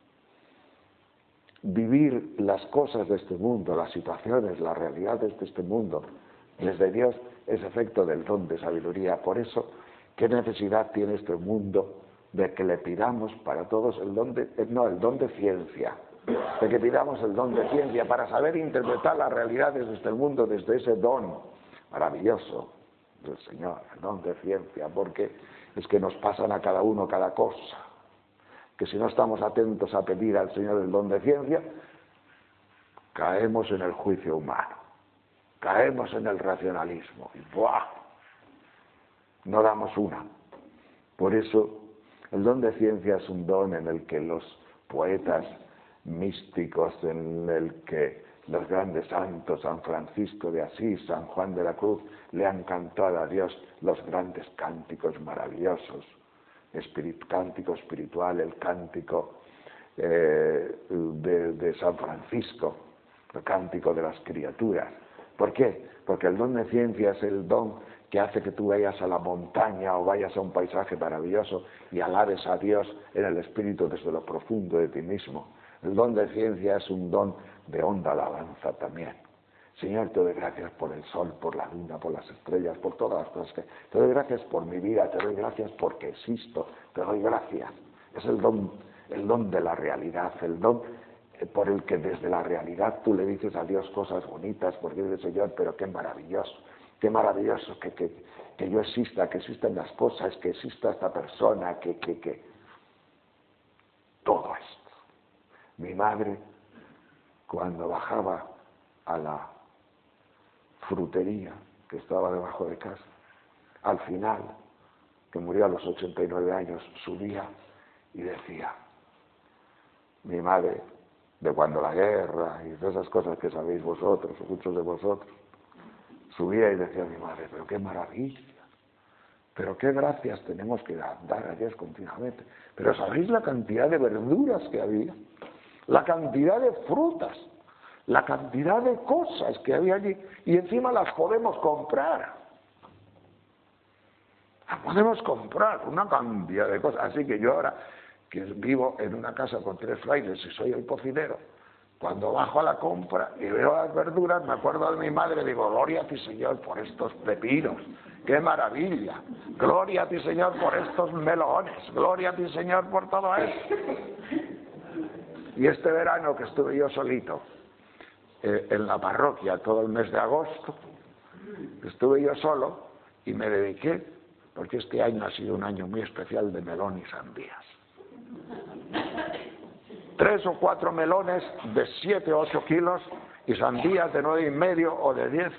vivir las cosas de este mundo, las situaciones, las realidades de este mundo, desde Dios, es efecto del don de sabiduría. Por eso, ¿qué necesidad tiene este mundo de que le pidamos para todos el don de ciencia? De que pidamos el don de ciencia para saber interpretar las realidades de este mundo desde ese don maravilloso del Señor, el don de ciencia, porque es que nos pasan a cada uno cada cosa. Que si no estamos atentos a pedir al Señor el don de ciencia, caemos en el juicio humano. caemos en el racionalismo y ¡buah! No damos una. Por eso, el don de ciencia es un don en el que los poetas místicos, en el que los grandes santos, San Francisco de Asís, San Juan de la Cruz, le han cantado a Dios los grandes cánticos maravillosos, cántico espiritual, el cántico de San Francisco, el cántico de las criaturas. ¿Por qué? Porque el don de ciencia es el don que hace que tú vayas a la montaña o vayas a un paisaje maravilloso y alabes a Dios en el espíritu desde lo profundo de ti mismo. El don de ciencia es un don de honda alabanza también. Señor, te doy gracias por el sol, por la luna, por las estrellas, por todas las cosas te doy gracias por mi vida, te doy gracias porque existo, te doy gracias. Es el don de la realidad, el don por el que desde la realidad tú le dices a Dios cosas bonitas, porque dices, Señor, pero qué maravilloso que yo exista, que existan las cosas, que exista esta persona, que todo esto. Mi madre, cuando bajaba a la frutería que estaba debajo de casa, al final, que murió a los 89 años, subía y decía, mi madre, de cuando la guerra y de esas cosas que sabéis vosotros, o muchos de vosotros, subía y decía a mi madre, pero qué maravilla, pero qué gracias tenemos que dar a Dios continuamente. Pero ¿sabéis la cantidad de verduras que había? La cantidad de frutas, la cantidad de cosas que había allí, y encima las podemos comprar. Podemos comprar una cantidad de cosas. Así que yo ahora, que vivo en una casa con 3 frailes y soy el cocinero, cuando bajo a la compra y veo las verduras, me acuerdo de mi madre y digo, gloria a ti, Señor, por estos pepinos, ¡qué maravilla! Gloria a ti, Señor, por estos melones, gloria a ti, Señor, por todo esto. Y este verano que estuve yo solito en la parroquia todo el mes de agosto, estuve yo solo y me dediqué, porque este año ha sido un año muy especial de melón y sandías. 3 o 4 melones de 7 o 8 kilos y sandías de 9,5 o de 10.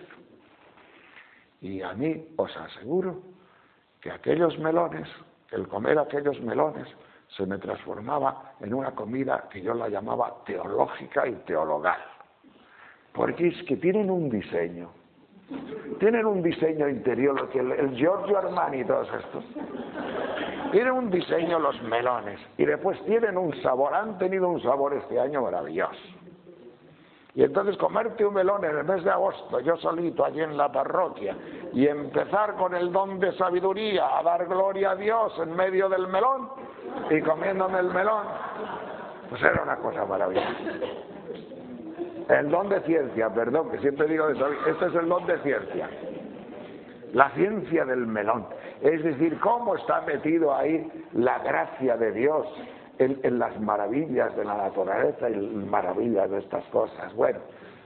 Y a mí os aseguro que aquellos melones, el comer aquellos melones, se me transformaba en una comida que yo la llamaba teológica y teologal. Porque es que tienen un diseño interior, el Giorgio Armani y todos estos. Tienen un diseño los melones y después tienen un sabor, han tenido un sabor este año maravilloso. Y entonces comerte un melón en el mes de agosto, yo solito allí en la parroquia, y empezar con el don de sabiduría a dar gloria a Dios en medio del melón y comiéndome el melón, pues era una cosa maravillosa. El don de ciencia, perdón, que siempre digo eso, este es el don de ciencia. La ciencia del melón, es decir, cómo está metido ahí la gracia de Dios en las maravillas de la naturaleza y maravillas de estas cosas. Bueno,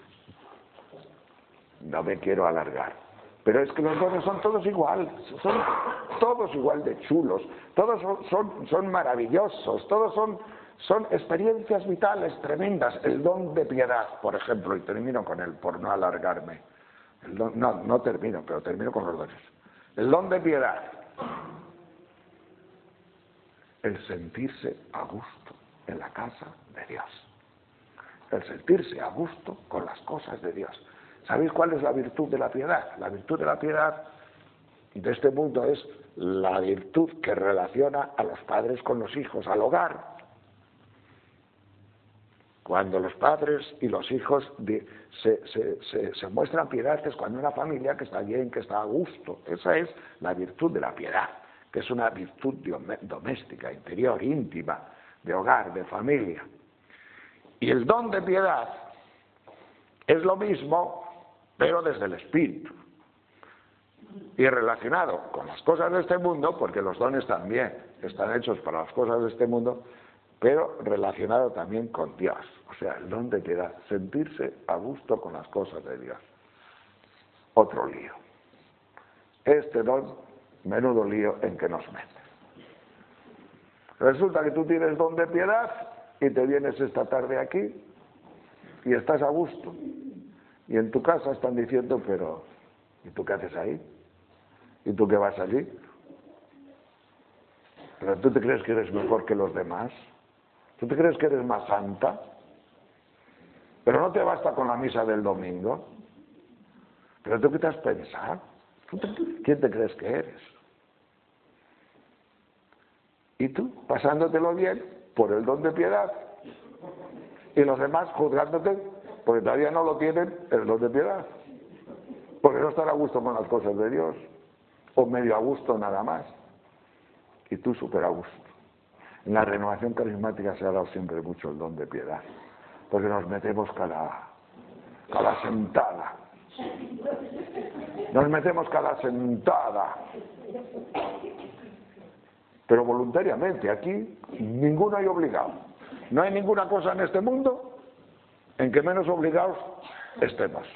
no me quiero alargar, pero es que los dones son todos iguales, son todos igual de chulos, todos son maravillosos, todos son experiencias vitales tremendas. El don de piedad, por ejemplo, y termino con él por no alargarme. No termino, pero termino con los dones. El don de piedad. El sentirse a gusto en la casa de Dios. El sentirse a gusto con las cosas de Dios. ¿Sabéis cuál es la virtud de la piedad? La virtud de la piedad de este mundo es la virtud que relaciona a los padres con los hijos, al hogar. Cuando los padres y los hijos se muestran piedad es cuando una familia que está bien, que está a gusto. Esa es la virtud de la piedad, que es una virtud doméstica, interior, íntima, de hogar, de familia. Y el don de piedad es lo mismo, pero desde el espíritu. Y relacionado con las cosas de este mundo, porque los dones también están hechos para las cosas de este mundo, pero relacionado también con Dios. O sea, el don de piedad, sentirse a gusto con las cosas de Dios. Otro lío. Este don, menudo lío en que nos mete. Resulta que tú tienes don de piedad y te vienes esta tarde aquí y estás a gusto. Y en tu casa están diciendo, pero ¿y tú qué haces ahí? ¿Y tú qué vas allí? ¿Pero tú te crees que eres mejor que los demás? ¿Tú te crees que eres más santa? ¿Pero no te basta con la misa del domingo? ¿Pero tú qué te has pensado? ¿Quién te crees que eres? Y tú, pasándotelo bien por el don de piedad. Y los demás juzgándote porque todavía no lo tienen el don de piedad. Porque no están a gusto con las cosas de Dios. O medio a gusto nada más. Y tú súper a gusto. En la renovación carismática se ha dado siempre mucho el don de piedad. Porque nos metemos cada sentada. Nos metemos cada sentada. Pero voluntariamente, aquí ninguno hay obligado. No hay ninguna cosa en este mundo en que menos obligados estemos.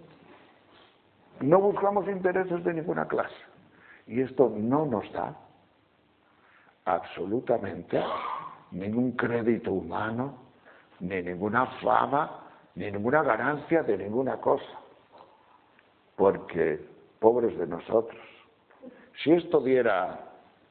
No buscamos intereses de ninguna clase. Y esto no nos da absolutamente ningún crédito humano, ni ninguna fama, ni ninguna ganancia de ninguna cosa. Porque, pobres de nosotros, si esto diera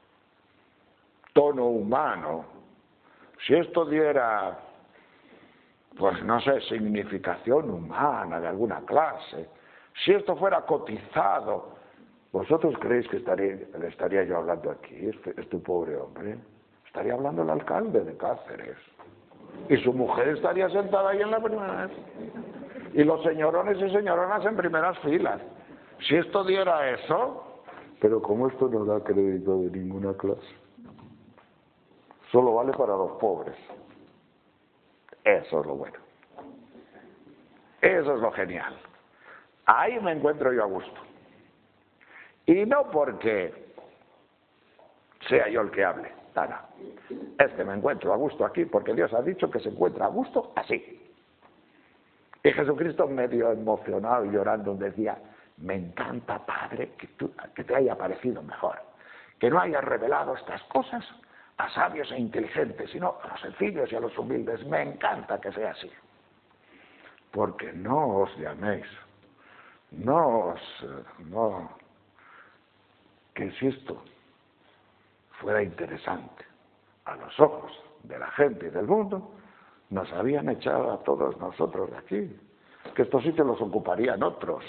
tono humano, si esto diera, pues no sé, significación humana de alguna clase, si esto fuera cotizado, ¿vosotros creéis que le estaría yo hablando aquí, este pobre hombre? Estaría hablando el alcalde de Cáceres. Y su mujer estaría sentada ahí en la primera. Y los señorones y señoronas en primeras filas. Si esto diera eso, pero como esto no da crédito de ninguna clase, solo vale para los pobres. Eso es lo bueno. Eso es lo genial. Ahí me encuentro yo a gusto. Y no porque sea yo el que hable, nada. Es que me encuentro a gusto aquí porque Dios ha dicho que se encuentra a gusto así. Y Jesucristo medio emocionado y llorando decía, me encanta, Padre, que te haya parecido mejor, que no hayas revelado estas cosas a sabios e inteligentes, sino a los sencillos y a los humildes. Me encanta que sea así. Porque no os llaméis, que si esto fuera interesante a los ojos de la gente y del mundo, nos habían echado a todos nosotros de aquí, que estos sitios los ocuparían otros.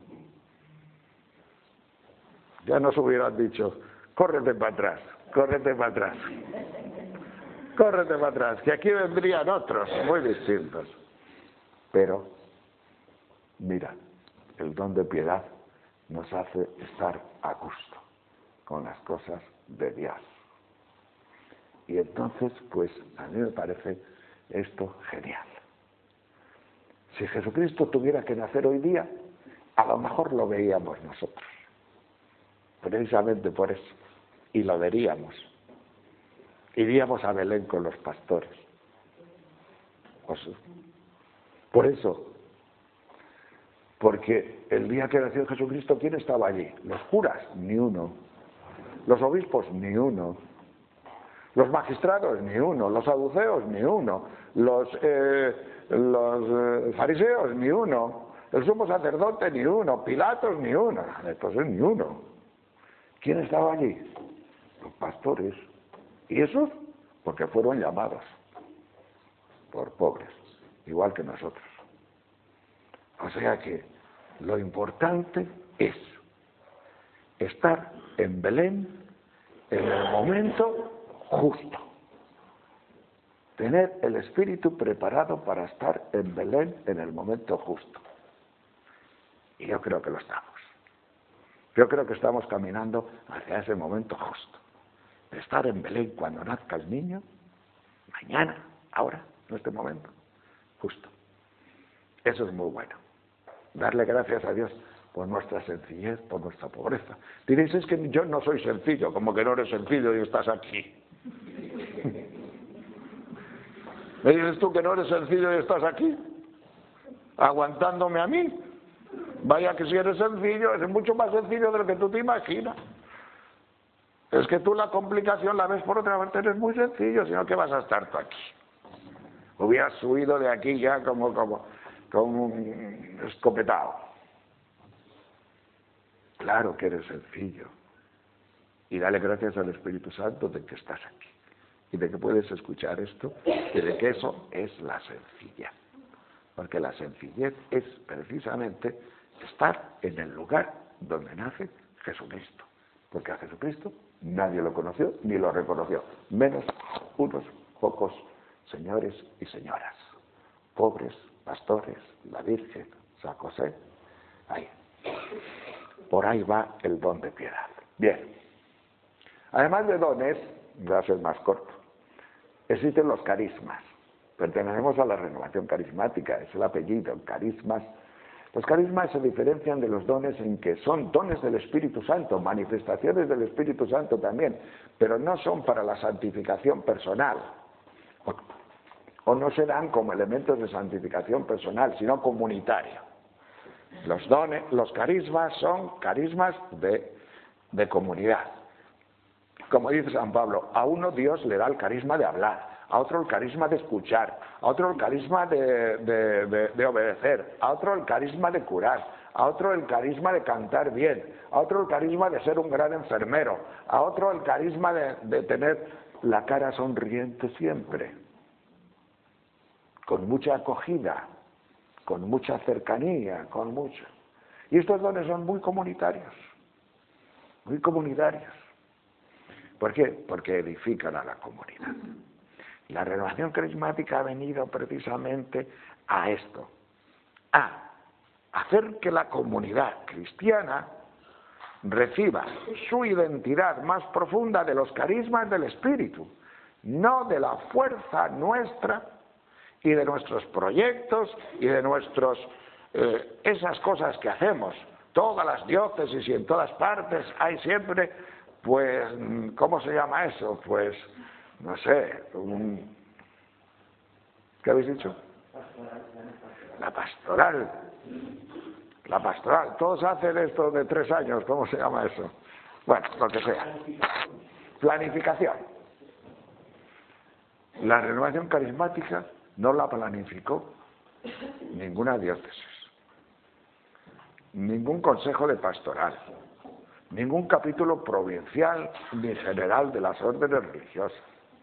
Ya nos hubieran dicho, córrete para atrás, córrete para atrás, córrete para atrás, que aquí vendrían otros muy distintos. Pero, mira, el don de piedad nos hace estar a gusto con las cosas de Dios. Y entonces, pues, a mí me parece esto genial. Si Jesucristo tuviera que nacer hoy día, a lo mejor lo veíamos nosotros. Precisamente por eso. Y lo veríamos. Iríamos a Belén con los pastores. Por eso. Porque el día que nació Jesucristo, ¿quién estaba allí? Los curas, ni uno. Los obispos, ni uno. Los magistrados, ni uno. Los saduceos, ni uno. Los fariseos, ni uno. El sumo sacerdote, ni uno. Pilatos, ni uno. Entonces, ni uno. ¿Quién estaba allí? Los pastores. ¿Y esos? Porque fueron llamados por pobres, igual que nosotros. O sea que lo importante es estar en Belén en el momento justo. Tener el espíritu preparado para estar en Belén en el momento justo. Y yo creo que lo estamos. Yo creo que estamos caminando hacia ese momento justo. De estar en Belén cuando nazca el niño, mañana, ahora, en este momento, justo. Eso es muy bueno. Darle gracias a Dios por nuestra sencillez, por nuestra pobreza. Diréis, es que yo no soy sencillo, como que no eres sencillo y estás aquí. ¿Me dices tú que no eres sencillo y estás aquí? ¿Aguantándome a mí? Vaya que si eres sencillo, eres mucho más sencillo de lo que tú te imaginas. Es que tú la complicación la ves por otra parte, eres muy sencillo, sino que vas a estar tú aquí. Hubieras huido de aquí ya como con un escopetado. Claro que eres sencillo. Y dale gracias al Espíritu Santo de que estás aquí. Y de que puedes escuchar esto, y de que eso es la sencillez. Porque la sencillez es precisamente estar en el lugar donde nace Jesucristo. Porque a Jesucristo nadie lo conoció ni lo reconoció, menos unos pocos señores y señoras, pobres, pastores, la Virgen, San José, ahí. Por ahí va el don de piedad. Bien. Además de dones, voy a ser más corto, existen los carismas. Pertenecemos a la renovación carismática, es el apellido, carismas. Los carismas se diferencian de los dones en que son dones del Espíritu Santo, manifestaciones del Espíritu Santo también, pero no son para la santificación personal, o no se dan como elementos de santificación personal, sino comunitario. Los dones, los carismas son carismas de comunidad. Como dice San Pablo, a uno Dios le da el carisma de hablar, a otro el carisma de escuchar, a otro el carisma de obedecer, a otro el carisma de curar, a otro el carisma de cantar bien, a otro el carisma de ser un gran enfermero, a otro el carisma de tener la cara sonriente siempre, con mucha acogida, con mucha cercanía, con mucho. Y estos dones son muy comunitarios, muy comunitarios. ¿Por qué? Porque edifican a la comunidad. La renovación carismática ha venido precisamente a esto, a hacer que la comunidad cristiana reciba su identidad más profunda de los carismas del Espíritu, no de la fuerza nuestra y de nuestros proyectos y de esas cosas que hacemos. Todas las diócesis y en todas partes hay siempre, pues, ¿cómo se llama eso? Pues, no sé, ¿qué habéis dicho? La pastoral. La pastoral. Todos hacen esto de 3 años, ¿cómo se llama eso? Bueno, lo que sea. Planificación. La renovación carismática no la planificó ninguna diócesis, ningún consejo de pastoral, ningún capítulo provincial ni general de las órdenes religiosas,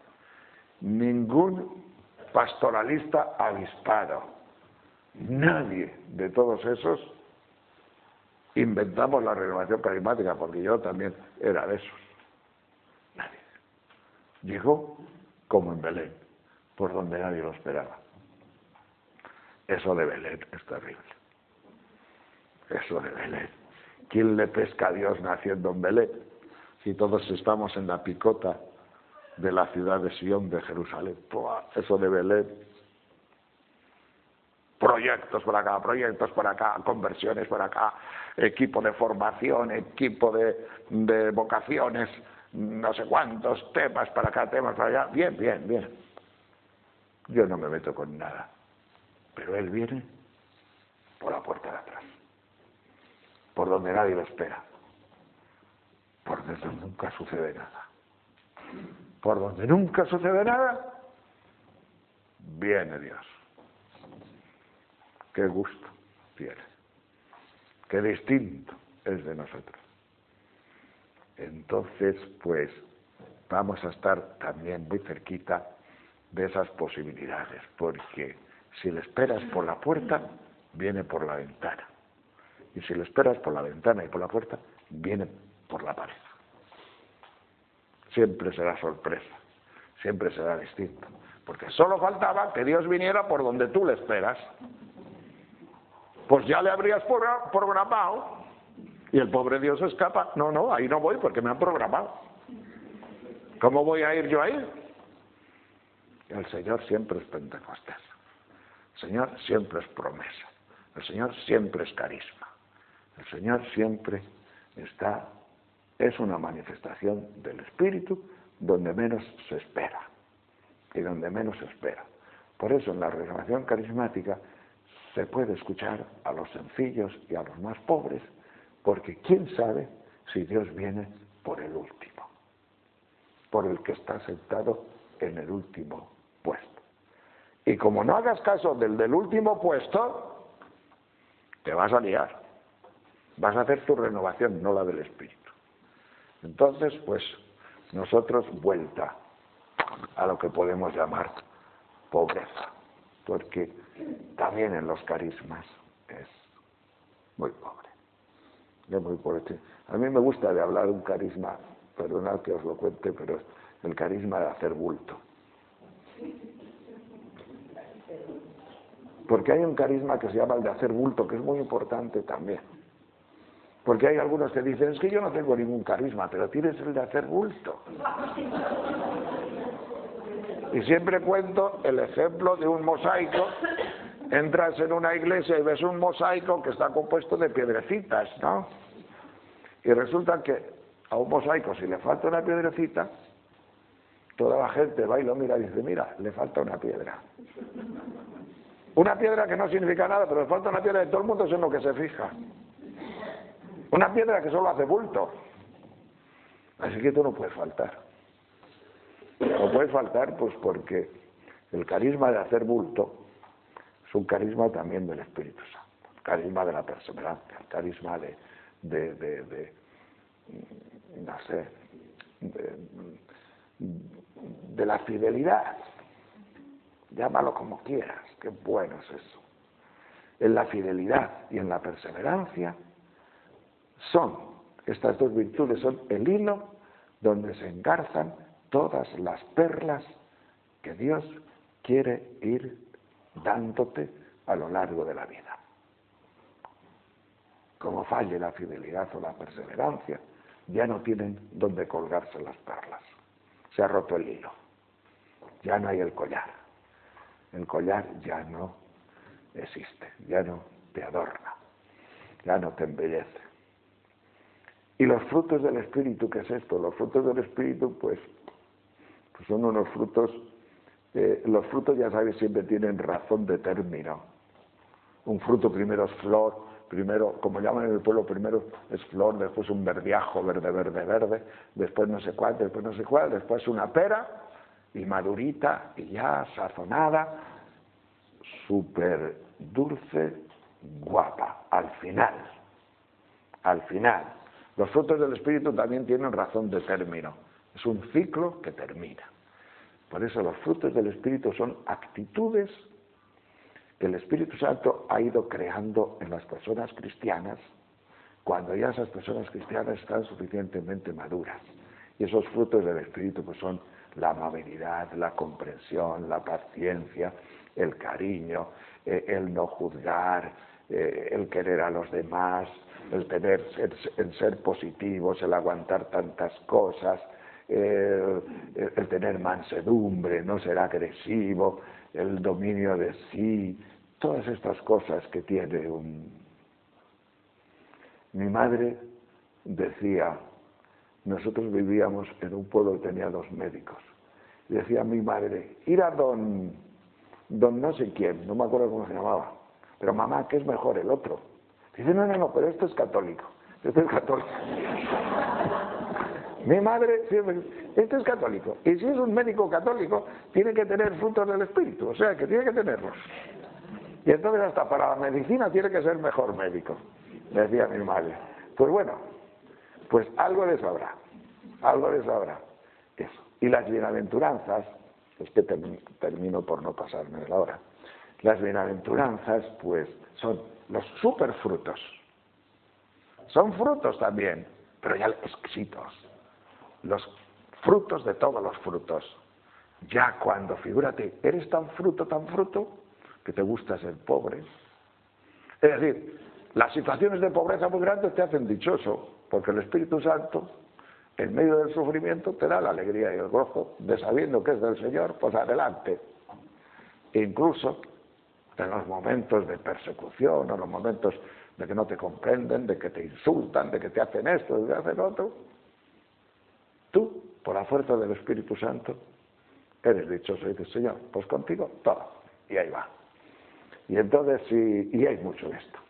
ningún pastoralista avispado, nadie de todos esos inventamos la renovación carismática, porque yo también era de esos. Nadie. Llegó como en Belén, por donde nadie lo esperaba. Eso de Belén es terrible. Eso de Belén. ¿Quién le pesca a Dios naciendo en Belén? Si todos estamos en la picota de la ciudad de Sion, de Jerusalén. Eso de Belén. Proyectos por acá, conversiones por acá, equipo de formación, equipo de vocaciones, no sé cuántos, temas para acá, temas para allá. Bien, bien, bien. Yo no me meto con nada. Pero él viene por la puerta de atrás, por donde nadie lo espera, por donde nunca sucede nada. Por donde nunca sucede nada, viene Dios. Qué gusto tiene, qué distinto es de nosotros. Entonces, pues, vamos a estar también muy cerquita de esas posibilidades, porque si le esperas por la puerta, viene por la ventana. Y si le esperas por la ventana y por la puerta, viene por la pared. Siempre será sorpresa, siempre será distinto. Porque solo faltaba que Dios viniera por donde tú le esperas. Pues ya le habrías programado y el pobre Dios escapa. No, ahí no voy porque me han programado. ¿Cómo voy a ir yo ahí? El Señor siempre es Pentecostés. El Señor siempre es promesa. El Señor siempre es carisma. El Señor siempre es una manifestación del Espíritu donde menos se espera. Y donde menos se espera. Por eso en la renovación carismática se puede escuchar a los sencillos y a los más pobres, porque quién sabe si Dios viene por el último, por el que está sentado en el último puesto. Y como no hagas caso del último puesto, te vas a liar. Vas a hacer tu renovación, no la del espíritu. Entonces, pues, nosotros vuelta a lo que podemos llamar pobreza, porque también en los carismas es muy pobre. Es muy pobre. A mí me gusta de hablar de un carisma, perdonad que os lo cuente, pero es el carisma de hacer bulto. Porque hay un carisma que se llama el de hacer bulto, que es muy importante también. Porque hay algunos que dicen, es que yo no tengo ningún carisma, pero tienes el de hacer bulto. Y siempre cuento el ejemplo de un mosaico. Entras en una iglesia y ves un mosaico que está compuesto de piedrecitas, ¿no? Y resulta que a un mosaico, si le falta una piedrecita, toda la gente va y lo mira y dice, mira, le falta una piedra. Una piedra que no significa nada, pero le falta una piedra y todo el mundo es en lo que se fija. Una piedra que solo hace bulto. Así que tú no puedes faltar. No puedes faltar, pues porque el carisma de hacer bulto es un carisma también del Espíritu Santo. El carisma de la perseverancia, el carisma no sé, de la fidelidad. Llámalo como quieras, qué bueno es eso. En la fidelidad y en la perseverancia estas dos virtudes son el hilo donde se engarzan todas las perlas que Dios quiere ir dándote a lo largo de la vida. Como falle la fidelidad o la perseverancia, ya no tienen donde colgarse las perlas. Se ha roto el hilo. Ya no hay el collar. El collar ya no existe, ya no te adorna, ya no te embellece. Y los frutos del Espíritu, ¿qué es esto? Los frutos del Espíritu, pues son unos frutos, los frutos ya sabéis siempre tienen razón de término. Un fruto primero es flor, primero, como llaman en el pueblo, primero es flor, después un verdeajo, verde, después no sé cuál, después una pera, y madurita, y ya sazonada, súper dulce, guapa, al final. Los frutos del Espíritu también tienen razón de término. Es un ciclo que termina. Por eso los frutos del Espíritu son actitudes que el Espíritu Santo ha ido creando en las personas cristianas cuando ya esas personas cristianas están suficientemente maduras. Y esos frutos del Espíritu pues son la amabilidad, la comprensión, la paciencia, el cariño, el no juzgar, el querer a los demás, el ser positivos, el aguantar tantas cosas, el tener mansedumbre, no ser agresivo, el dominio de sí, todas estas cosas que tiene Mi madre decía, nosotros vivíamos en un pueblo que tenía 2 médicos, y decía mi madre, ir a don no sé quién, no me acuerdo cómo se llamaba, pero mamá, ¿qué es mejor, el otro? Dice, no, pero esto es católico. Mi madre siempre, este es católico, y si es un médico católico, tiene que tener frutos del Espíritu, o sea, que tiene que tenerlos. Y entonces hasta para la medicina tiene que ser mejor médico, decía mi madre. Pues bueno, pues algo de eso habrá. Eso. Y las bienaventuranzas, es que termino por no pasarme de la hora. Las bienaventuranzas, pues, son los superfrutos. Son frutos también, pero ya exquisitos. Los frutos de todos los frutos. Ya cuando, figúrate, eres tan fruto, que te gusta ser pobre. Es decir, las situaciones de pobreza muy grandes te hacen dichoso, porque el Espíritu Santo, en medio del sufrimiento, te da la alegría y el gozo de sabiendo que es del Señor, pues adelante. Incluso en los momentos de persecución, o los momentos de que no te comprenden, de que te insultan, de que te hacen esto, de que te hacen otro, tú, por la fuerza del Espíritu Santo, eres dichoso y dices, Señor, pues contigo todo. Y ahí va. Y entonces, y hay mucho de esto.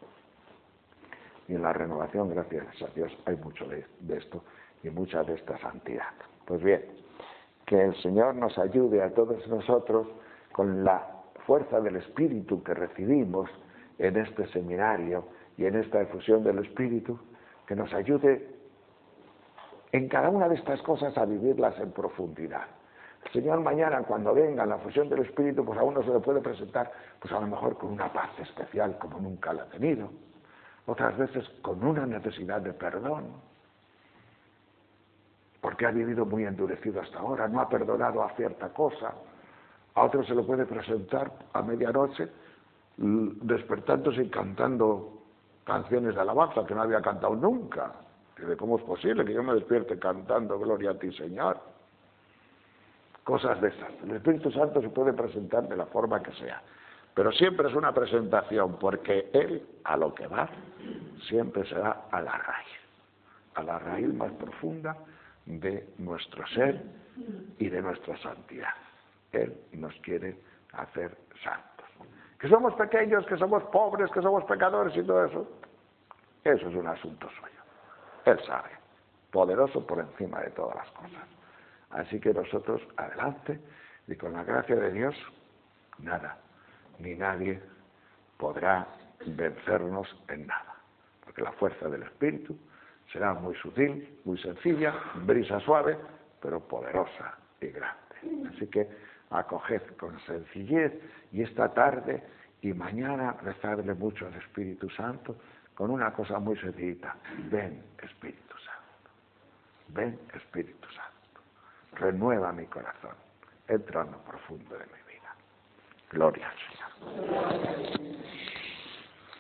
Y en la renovación, gracias a Dios, hay mucho de esto y mucha de esta santidad. Pues bien, que el Señor nos ayude a todos nosotros con la fuerza del Espíritu que recibimos en este seminario y en esta efusión del Espíritu, que nos ayude en cada una de estas cosas a vivirlas en profundidad. El Señor mañana, cuando venga la fusión del Espíritu, pues a uno se le puede presentar, pues a lo mejor con una paz especial como nunca la ha tenido, otras veces con una necesidad de perdón, porque ha vivido muy endurecido hasta ahora, no ha perdonado a cierta cosa. A otro se le puede presentar a medianoche despertándose y cantando canciones de alabanza que no había cantado nunca. Dice, ¿cómo es posible que yo me despierte cantando gloria a ti, Señor? Cosas de esas. El Espíritu Santo se puede presentar de la forma que sea, pero siempre es una presentación, porque Él, a lo que va, siempre será a la raíz más profunda de nuestro ser y de nuestra santidad. Él nos quiere hacer santos. Que somos pequeños, que somos pobres, que somos pecadores y todo eso, eso es un asunto suyo. Él sabe, poderoso por encima de todas las cosas. Así que nosotros, adelante, y con la gracia de Dios, nada, ni nadie podrá vencernos en nada. Porque la fuerza del Espíritu será muy sutil, muy sencilla, brisa suave, pero poderosa y grande. Así que acoged con sencillez, y esta tarde y mañana rezadle mucho al Espíritu Santo con una cosa muy sencillita: ven, Espíritu Santo, ven, Espíritu Santo, renueva mi corazón, entra en lo profundo de mi vida. Gloria al Señor.